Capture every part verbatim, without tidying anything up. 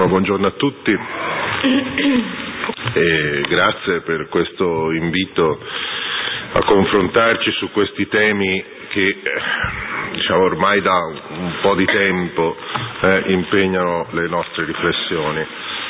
buongiorno a tutti e grazie per questo invito a confrontarci su questi temi che diciamo ormai da un po' di tempo eh, impegnano le nostre riflessioni.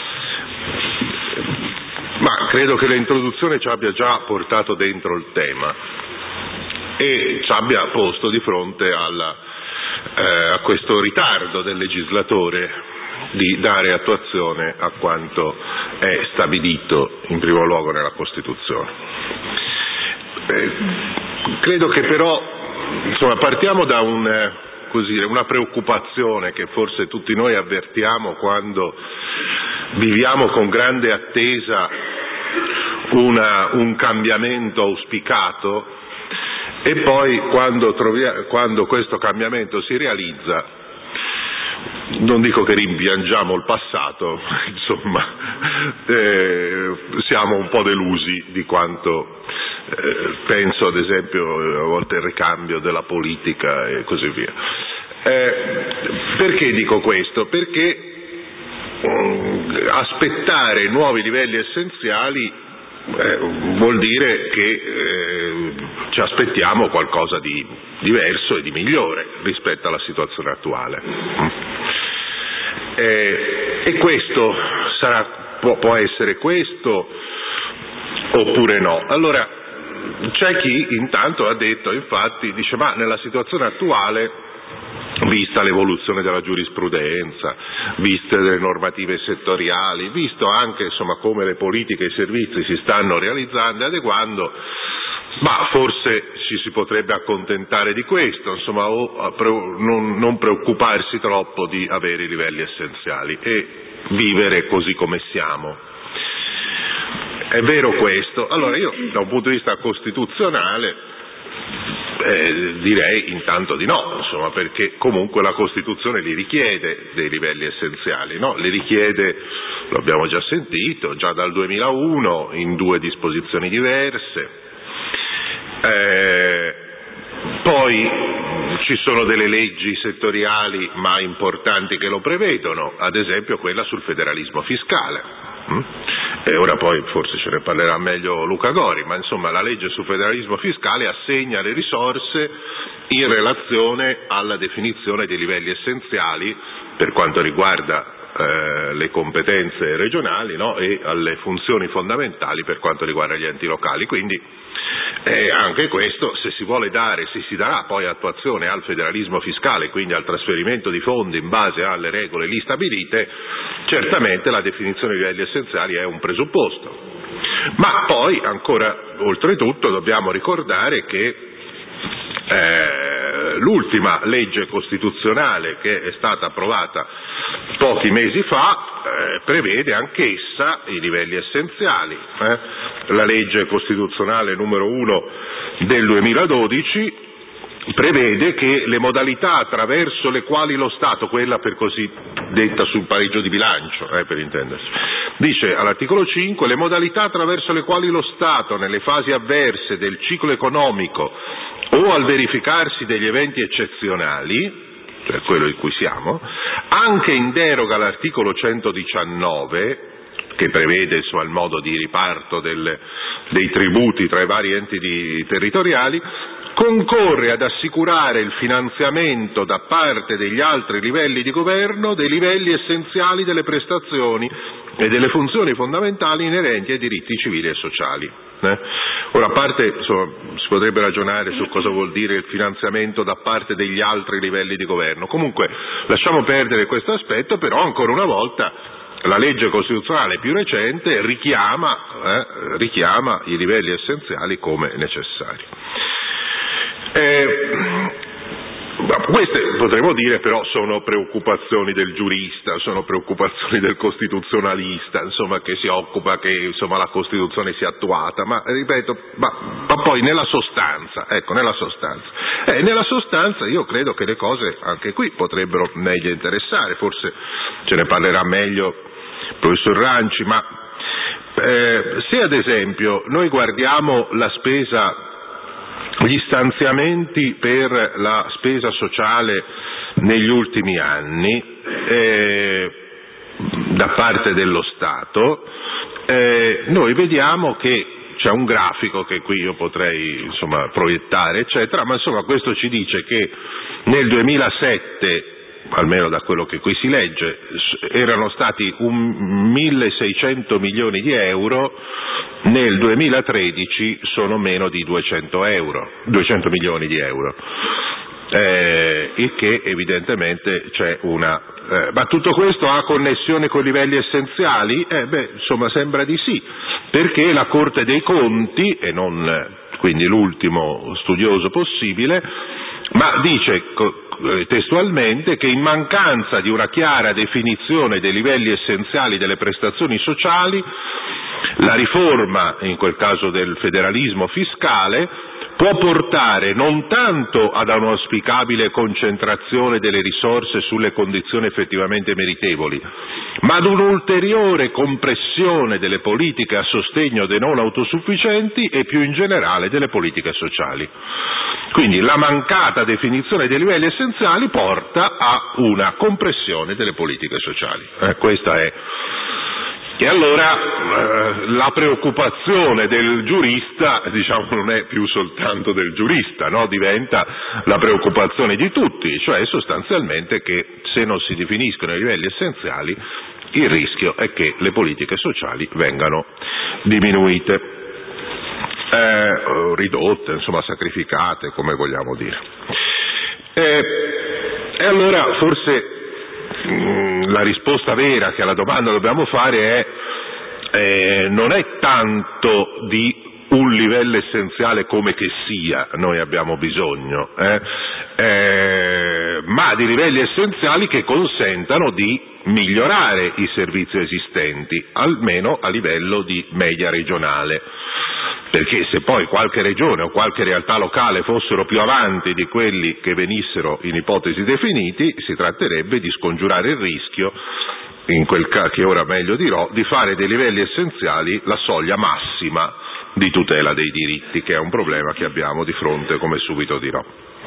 Ma credo che l'introduzione ci abbia già portato dentro il tema e ci abbia posto di fronte alla, eh, a questo ritardo del legislatore di dare attuazione a quanto è stabilito in primo luogo nella Costituzione. Eh, credo che però, insomma, partiamo da un, così, una preoccupazione che forse tutti noi avvertiamo quando viviamo con grande attesa una, un cambiamento auspicato e poi quando, trovia, quando questo cambiamento si realizza, non dico che rimpiangiamo il passato, insomma, eh, siamo un po' delusi di quanto, eh, penso ad esempio a volte il ricambio della politica e così via. Eh, perché dico questo? Perché um, aspettare nuovi livelli essenziali eh, vuol dire che eh, ci aspettiamo qualcosa di diverso e di migliore rispetto alla situazione attuale. Eh, e questo sarà, può, può essere questo oppure no. Allora c'è chi intanto ha detto, infatti, dice ma nella situazione attuale, vista l'evoluzione della giurisprudenza, viste le normative settoriali, visto anche insomma come le politiche e i servizi si stanno realizzando e adeguando, ma forse ci si potrebbe accontentare di questo, insomma, o non, non preoccuparsi troppo di avere i livelli essenziali e vivere così come siamo. È vero questo? Allora io da un punto di vista costituzionale eh, direi intanto di no, insomma, perché comunque la Costituzione li richiede dei livelli essenziali, no? Li richiede, lo abbiamo già sentito, già dal duemilauno in due disposizioni diverse. Eh, poi ci sono delle leggi settoriali ma importanti che lo prevedono, ad esempio quella sul federalismo fiscale. Mm? E ora poi forse ce ne parlerà meglio Luca Gori, ma insomma la legge sul federalismo fiscale assegna le risorse in relazione alla definizione dei livelli essenziali per quanto riguarda eh, le competenze regionali, no? E alle funzioni fondamentali per quanto riguarda gli enti locali. Quindi eh, anche questo, se si vuole dare, se si darà poi attuazione al federalismo fiscale, quindi al trasferimento di fondi in base alle regole lì stabilite, certamente la definizione dei livelli essenziali è un presupposto. Ma poi ancora, oltretutto, dobbiamo ricordare che eh, l'ultima legge costituzionale che è stata approvata pochi mesi fa eh, prevede anch'essa i livelli essenziali. Eh? La legge costituzionale numero uno del duemiladodici prevede che le modalità attraverso le quali lo Stato, quella per così detta sul pareggio di bilancio, eh, per intendersi, dice all'articolo cinque le modalità attraverso le quali lo Stato nelle fasi avverse del ciclo economico o al verificarsi degli eventi eccezionali, cioè quello in cui siamo, anche in deroga all'articolo centodiciannove, che prevede insomma, il modo di riparto del, dei tributi tra i vari enti di, territoriali, concorre ad assicurare il finanziamento da parte degli altri livelli di governo dei livelli essenziali delle prestazioni e delle funzioni fondamentali inerenti ai diritti civili e sociali. Eh? Ora, a parte, insomma, si potrebbe ragionare su cosa vuol dire il finanziamento da parte degli altri livelli di governo. Comunque, lasciamo perdere questo aspetto, però ancora una volta la legge costituzionale più recente richiama, eh, richiama i livelli essenziali come necessari. Eh, queste potremmo dire però sono preoccupazioni del giurista, sono preoccupazioni del costituzionalista, insomma, che si occupa che insomma la Costituzione sia attuata, ma ripeto, ma, ma poi nella sostanza, ecco, nella sostanza, eh, nella sostanza io credo che le cose anche qui potrebbero meglio interessare, forse ce ne parlerà meglio il professor Ranci, ma eh, se ad esempio noi guardiamo la spesa, gli stanziamenti per la spesa sociale negli ultimi anni, eh, da parte dello Stato, eh, noi vediamo che c'è un grafico che qui io potrei insomma proiettare eccetera, ma insomma questo ci dice che nel duemilasette, almeno da quello che qui si legge, erano stati un milleseicento milioni di euro, nel duemilatredici sono meno di duecento euro, duecento milioni di euro. Eh, il che evidentemente c'è una eh, ma tutto questo ha connessione con i livelli essenziali? Eh, beh, insomma sembra di sì, perché la Corte dei Conti, e non quindi l'ultimo studioso possibile, ma dice testualmente che in mancanza di una chiara definizione dei livelli essenziali delle prestazioni sociali, la riforma, in quel caso del federalismo fiscale, può portare non tanto ad un'auspicabile concentrazione delle risorse sulle condizioni effettivamente meritevoli, ma ad un'ulteriore compressione delle politiche a sostegno dei non autosufficienti e più in generale delle politiche sociali. Quindi la mancata definizione dei livelli essenziali porta a una compressione delle politiche sociali. Eh, questa è. E allora eh, la preoccupazione del giurista, diciamo, non è più soltanto del giurista, no? Diventa la preoccupazione di tutti, cioè sostanzialmente che se non si definiscono i livelli essenziali il rischio è che le politiche sociali vengano diminuite, eh, ridotte, insomma sacrificate, come vogliamo dire. Eh, e allora forse la risposta vera che alla domanda dobbiamo fare è eh, non è tanto di un livello essenziale come che sia noi abbiamo bisogno, eh, eh, ma di livelli essenziali che consentano di migliorare i servizi esistenti, almeno a livello di media regionale. Perché se poi qualche regione o qualche realtà locale fossero più avanti di quelli che venissero in ipotesi definiti, si tratterebbe di scongiurare il rischio, in quel caso che ora meglio dirò, di fare dei livelli essenziali la soglia massima di tutela dei diritti, che è un problema che abbiamo di fronte, come subito dirò.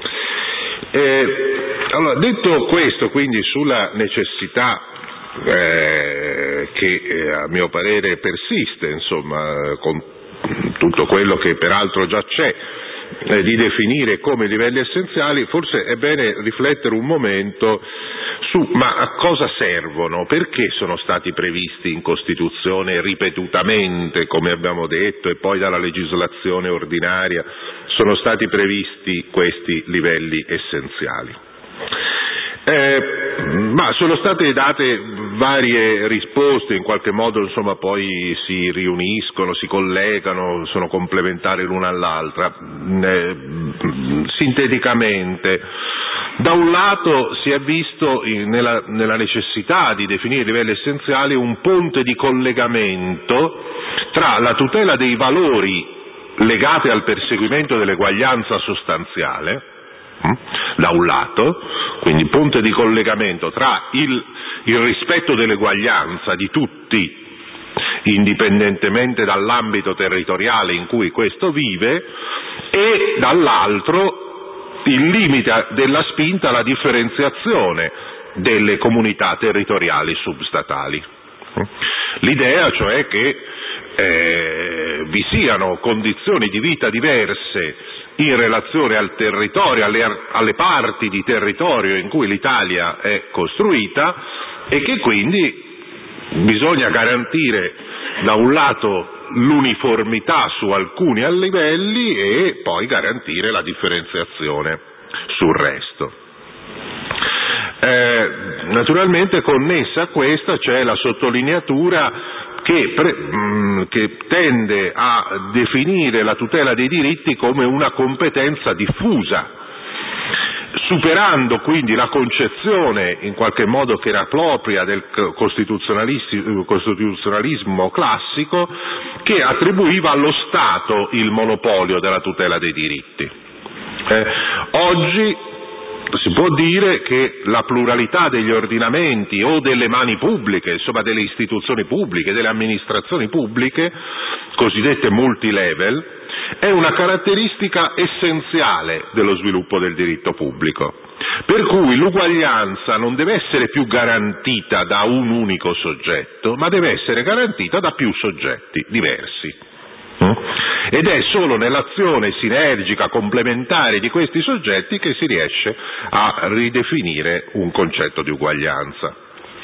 Eh, allora, detto questo, quindi sulla necessità eh, che eh, a mio parere persiste, insomma, con tutto quello che peraltro già c'è, eh, di definire come livelli essenziali, forse è bene riflettere un momento su ma a cosa servono, perché sono stati previsti in Costituzione ripetutamente, come abbiamo detto, e poi dalla legislazione ordinaria sono stati previsti questi livelli essenziali. Eh, ma sono state date varie risposte, in qualche modo insomma poi si riuniscono, si collegano, sono complementari l'una all'altra. Eh, sinteticamente, da un lato si è visto in, nella, nella necessità di definire livelli essenziali un ponte di collegamento tra la tutela dei valori legati al perseguimento dell'eguaglianza sostanziale, da un lato, quindi ponte di collegamento tra il, il rispetto dell'eguaglianza di tutti, indipendentemente dall'ambito territoriale in cui questo vive, e dall'altro il limite della spinta alla differenziazione delle comunità territoriali substatali. L'idea cioè che eh, vi siano condizioni di vita diverse in relazione al territorio, alle, alle parti di territorio in cui l'Italia è costruita, e che quindi bisogna garantire da un lato l'uniformità su alcuni livelli e poi garantire la differenziazione sul resto. Eh, naturalmente connessa a questa c'è la sottolineatura Che, pre, mh, che tende a definire la tutela dei diritti come una competenza diffusa, superando quindi la concezione in qualche modo che era propria del costituzionalismo classico, che attribuiva allo Stato il monopolio della tutela dei diritti. Eh, oggi si può dire che la pluralità degli ordinamenti o delle mani pubbliche, insomma delle istituzioni pubbliche, delle amministrazioni pubbliche, cosiddette multilevel, è una caratteristica essenziale dello sviluppo del diritto pubblico, Per cui l'uguaglianza non deve essere più garantita da un unico soggetto, ma deve essere garantita da più soggetti diversi. Ed è solo nell'azione sinergica, complementare di questi soggetti che si riesce a ridefinire un concetto di uguaglianza.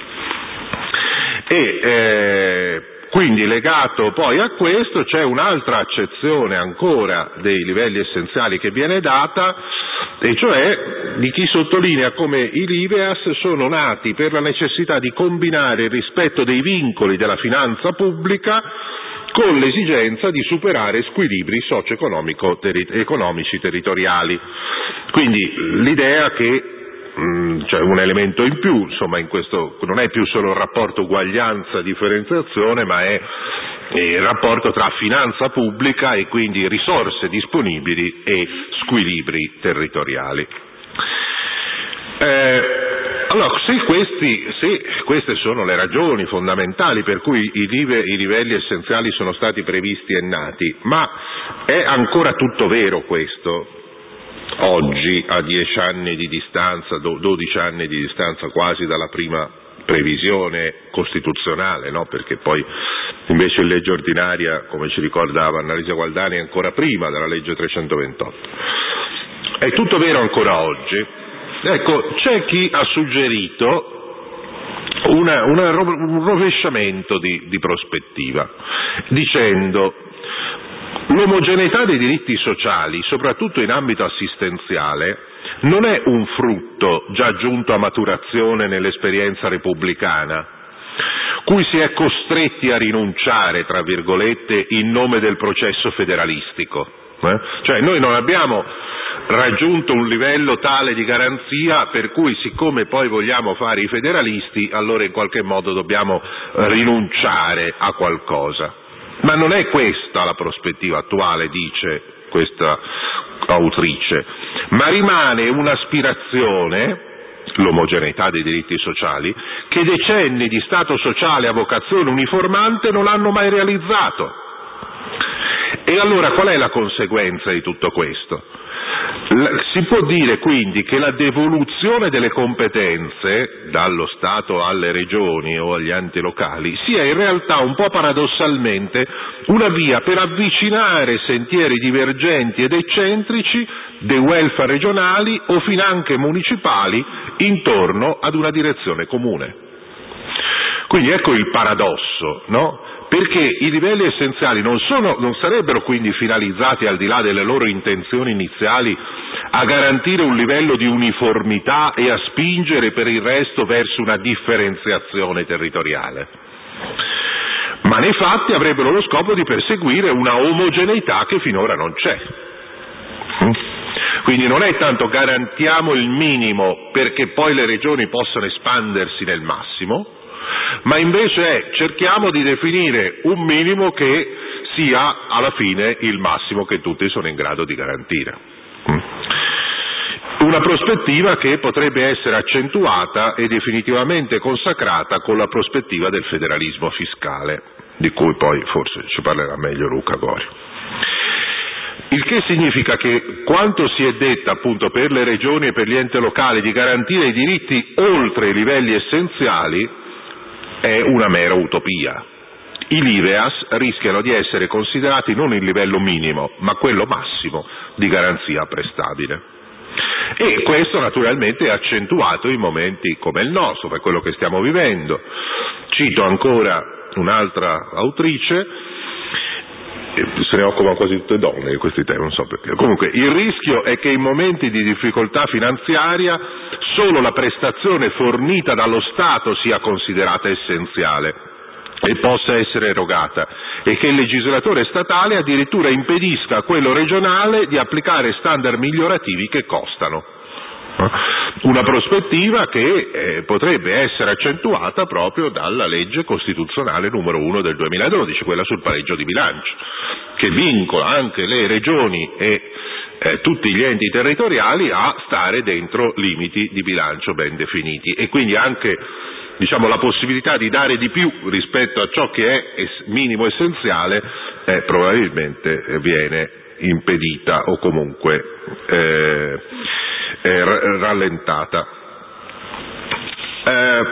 E eh, quindi legato poi a questo c'è un'altra accezione ancora dei livelli essenziali che viene data, e cioè di chi sottolinea come i LIVEAS sono nati per la necessità di combinare il rispetto dei vincoli della finanza pubblica con l'esigenza di superare squilibri socio-economici territoriali. Quindi l'idea che mh, c'è un elemento in più, insomma, in questo non è più solo il rapporto uguaglianza-differenziazione, ma è il rapporto tra finanza pubblica e quindi risorse disponibili e squilibri territoriali. Eh, Allora, se, questi, se queste sono le ragioni fondamentali per cui i, live, i livelli essenziali sono stati previsti e nati, ma è ancora tutto vero questo? Oggi, a dieci anni di distanza, dodici anni di distanza quasi dalla prima previsione costituzionale, no? Perché poi invece in legge ordinaria, come ci ricordava Annalisa Gualdani, è ancora prima della legge trecentoventotto. È tutto vero ancora oggi? Ecco, c'è chi ha suggerito una, una, un rovesciamento di, di prospettiva, dicendo l'omogeneità dei diritti sociali, soprattutto in ambito assistenziale, non è un frutto già giunto a maturazione nell'esperienza repubblicana, cui si è costretti a rinunciare, tra virgolette, in nome del processo federalistico. Eh? Cioè noi non abbiamo raggiunto un livello tale di garanzia per cui, siccome poi vogliamo fare i federalisti, allora in qualche modo dobbiamo rinunciare a qualcosa. Ma non è questa la prospettiva attuale, dice questa autrice, ma rimane un'aspirazione, l'omogeneità dei diritti sociali, che decenni di Stato sociale a vocazione uniformante non hanno mai realizzato. E allora qual è la conseguenza di tutto questo? Si può dire quindi che la devoluzione delle competenze dallo Stato alle regioni o agli enti locali sia in realtà un po' paradossalmente una via per avvicinare sentieri divergenti ed eccentrici dei welfare regionali o finanche municipali intorno ad una direzione comune. Quindi ecco il paradosso, no? Perché i livelli essenziali non, sono, non sarebbero quindi finalizzati, al di là delle loro intenzioni iniziali, a garantire un livello di uniformità e a spingere per il resto verso una differenziazione territoriale, ma nei fatti avrebbero lo scopo di perseguire una omogeneità che finora non c'è. Quindi non è tanto garantiamo il minimo perché poi le regioni possano espandersi nel massimo, ma invece è cerchiamo di definire un minimo che sia alla fine il massimo che tutti sono in grado di garantire. Una prospettiva che potrebbe essere accentuata e definitivamente consacrata con la prospettiva del federalismo fiscale, di cui poi forse ci parlerà meglio Luca Gorio. Il che significa che quanto si è detto appunto per le regioni e per gli enti locali di garantire i diritti oltre i livelli essenziali è una mera utopia. I LIVEAS rischiano di essere considerati non il livello minimo, ma quello massimo di garanzia prestabile. E questo naturalmente è accentuato in momenti come il nostro, per quello che stiamo vivendo. Cito ancora un'altra autrice, se ne occupano quasi tutte donne di questi temi, non so perché. Comunque, il rischio è che in momenti di difficoltà finanziaria solo la prestazione fornita dallo Stato sia considerata essenziale e possa essere erogata, e che il legislatore statale addirittura impedisca a quello regionale di applicare standard migliorativi che costano. Una prospettiva che eh, potrebbe essere accentuata proprio dalla legge costituzionale numero uno del duemiladodici, quella sul pareggio di bilancio, che vincola anche le regioni e eh, tutti gli enti territoriali a stare dentro limiti di bilancio ben definiti, e quindi anche, diciamo, la possibilità di dare di più rispetto a ciò che è es- minimo essenziale eh, probabilmente viene impedita o comunque eh, eh, rallentata. Eh,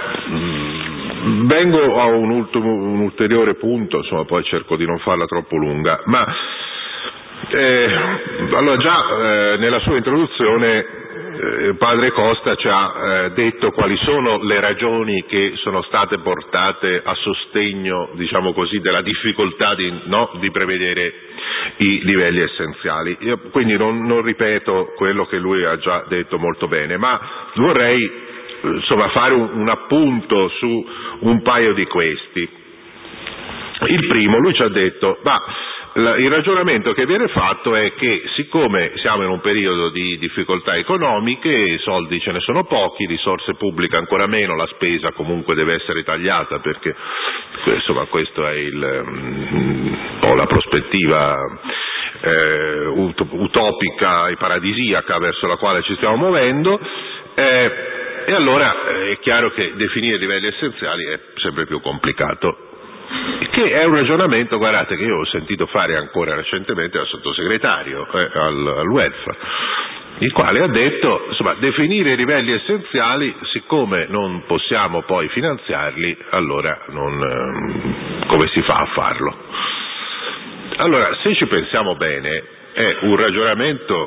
vengo a un, ultimo, un ulteriore punto, insomma, poi cerco di non farla troppo lunga, ma eh, allora già eh, nella sua introduzione eh, padre Costa ci ha eh, detto quali sono le ragioni che sono state portate a sostegno, diciamo così, della difficoltà di, no, di prevedere i livelli essenziali. Io quindi non, non ripeto quello che lui ha già detto molto bene, ma vorrei insomma fare un, un appunto su un paio di questi. Il primo, lui ci ha detto, ma il ragionamento che viene fatto è che siccome siamo in un periodo di difficoltà economiche, i soldi ce ne sono pochi, risorse pubbliche ancora meno, la spesa comunque deve essere tagliata perché insomma questo è il, un po' la prospettiva eh, utopica e paradisiaca verso la quale ci stiamo muovendo, eh, e allora è chiaro che definire livelli essenziali è sempre più complicato. Che è un ragionamento, guardate, che io ho sentito fare ancora recentemente dal sottosegretario eh, al, al welfare, il quale ha detto, insomma, definire i livelli essenziali, siccome non possiamo poi finanziarli, allora non, come si fa a farlo? Allora, se ci pensiamo bene, è un ragionamento